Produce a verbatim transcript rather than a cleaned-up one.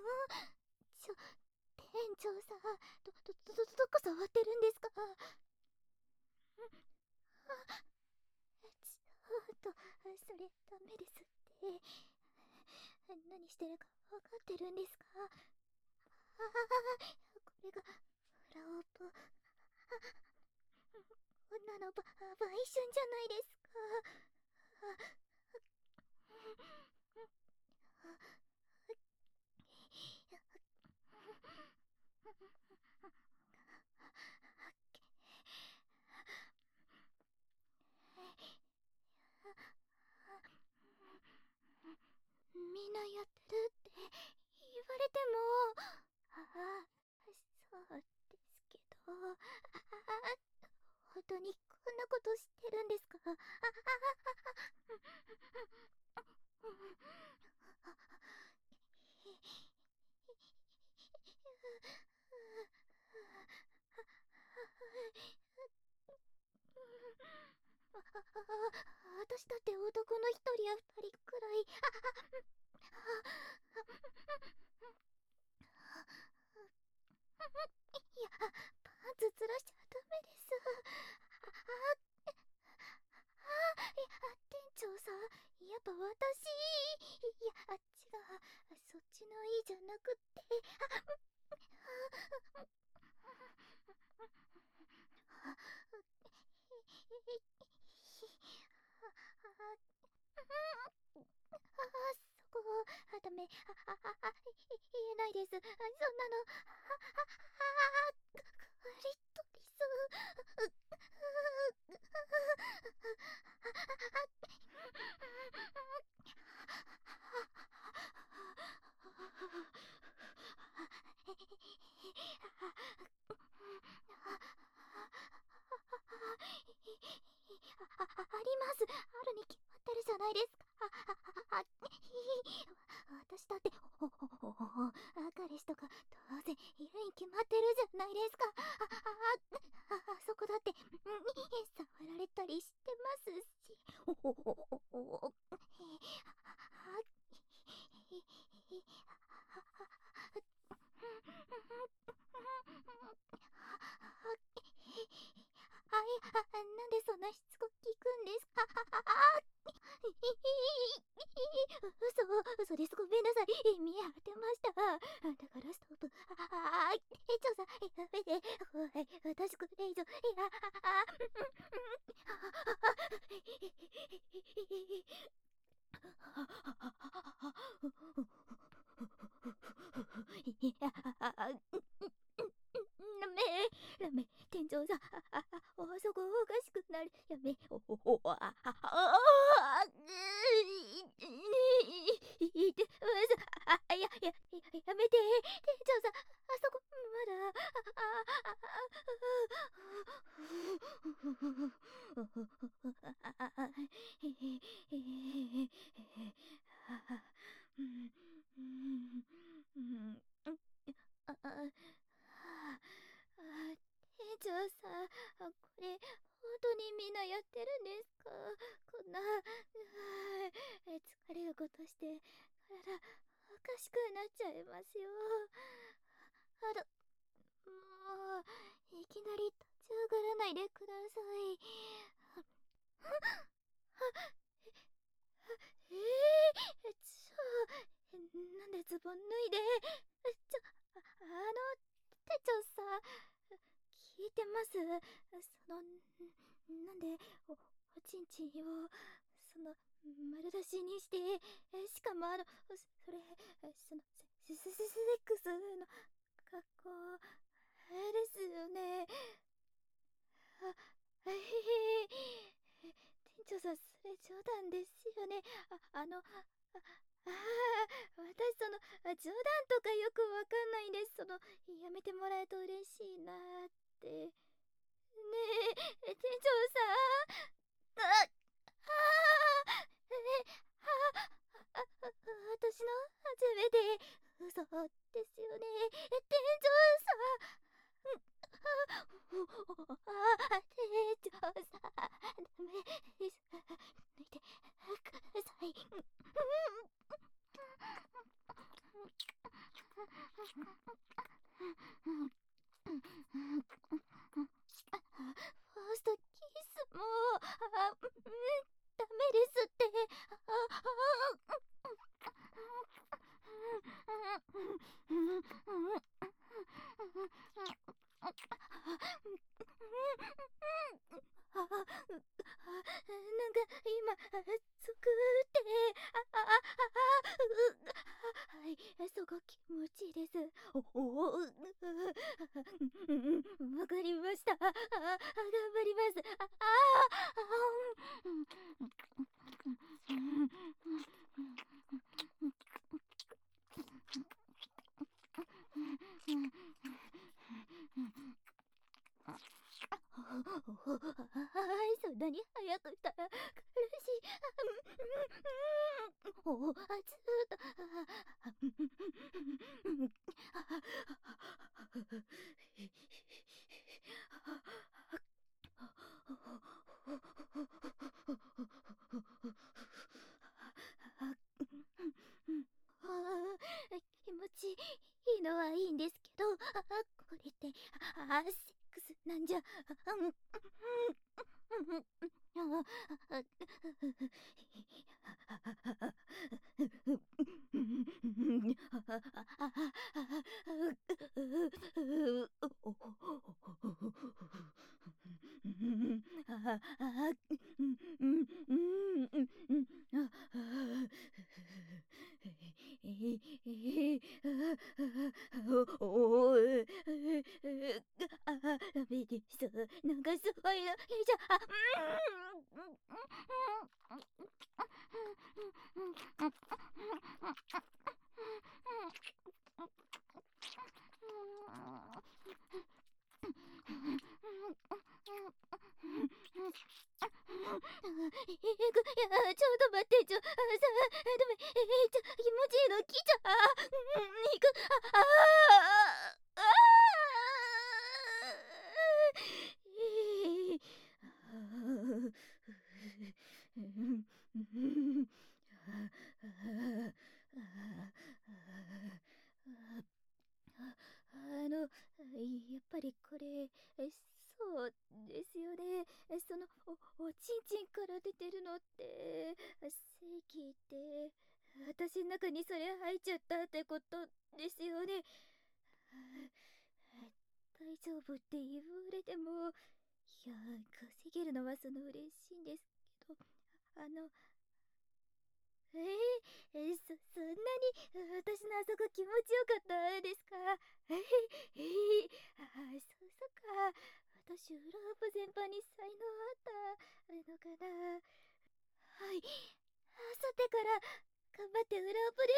ちょ、店長さん、ど、ど、ど、ど、どこ触ってるんですか？ちょっと、それダメですって。何してるか分かってるんですか？ああ、これが、フラオと、女のば、売春じゃないですか。みんなやってるって言われても、ああ、そうですけど、ああ、本当にこんなことしてるんですか？ああ、私だって男の一人や二人くらい。いや、パンツずらしちゃダメです。ああ、あ、いや、店長さん、やっぱ私、いや、あっちが、そっちのいいじゃなくって、あ、そこ、あ、ダメ、あ、あ、あ、あ、言えないです。そんなの、あ、あ、あ、クリトリス。あ、あ、あります。あるに決まってるじゃないですか。あ、あ、あ、私だって、お、お、お、お、彼氏とか当然いるに決まってるじゃないですか。あ、あ、あ、あそこだって、触られたりしてますし。お、お、お、お、お、はい、なんでそんなしつこく聞くんですか？嘘、嘘です。ごめんなさい。見え張ってました。だからストップ。ああ、店長さん、やめて。怖い。私これ以上、いや、いや、ダメ、ダメ、店長さん、あ、あ、あ、そこおかしくなる。やめ、お、お、お、あ、あ、あ、あ、い、い、いて、あ、あ、いや、や、やめて、店長さん、あそこ、まだ、あ、あ、あ、あ、あ、へへ、へへ、へ、あ、うん、うん、うん、あ、あ、あ、あ、店長さん、あ、これ、本当にみんなやってるんですか？こんな、うわー、疲れることして、体、おかしくなっちゃいますよ。あら、もう、いきなり立ち上がらないでください。えー、ちょ、なんでズボン脱いで、ちょ、あ、あの、店長さん、聞いてます？その、なんで、お、おちんちんを、その、丸出しにして、えしかもあの、それ、その、セセセセックスの格好、ですよね。あ、えへへ。店長さん、それ冗談ですよね。あ、あの、あ、ああ、私その、あ冗談とかよくわかんないんです。その、やめてもらえると嬉しいなーって。ねえ、店長さん。あ、ああ、え、あ、あ、あ、私の初めて、嘘ですよね。店長さん。あ、店長さん、ダメです。抜いてください。 おお、わかりました。あ、頑張ります。あ、あはい、そんなに早くしたら苦しい。おお、あ、ずーっと。ああ、気持ちいいのはいいんですけど、あ、これって、あ、セックスなんじゃ。うん、うん、うん、あ、あ、おお、あ、ダメです。なんかすごいの。じゃあ、えぐ、いや、ちょっと待って、ちょ、あ、さ、ダメ、え、ちょ、気持ちいいの来ちゃ、あ、うん、行く、あ、ああ、ああ、えあの、やっぱりこれ、えそうですよね。えその、お、おちんちんから出てるのって、正規って私の中にそれ入っちゃったってことですよね。大丈夫って言われても、いや、稼げるのはその嬉しいんですけど、あの、えー、えーそ、そんなに私のあそこ気持ちよかったですか？えー、えー、あー、そ、そっか。私、ウロープ全般に才能あったのかな。はい。あさってから頑張ってウロープ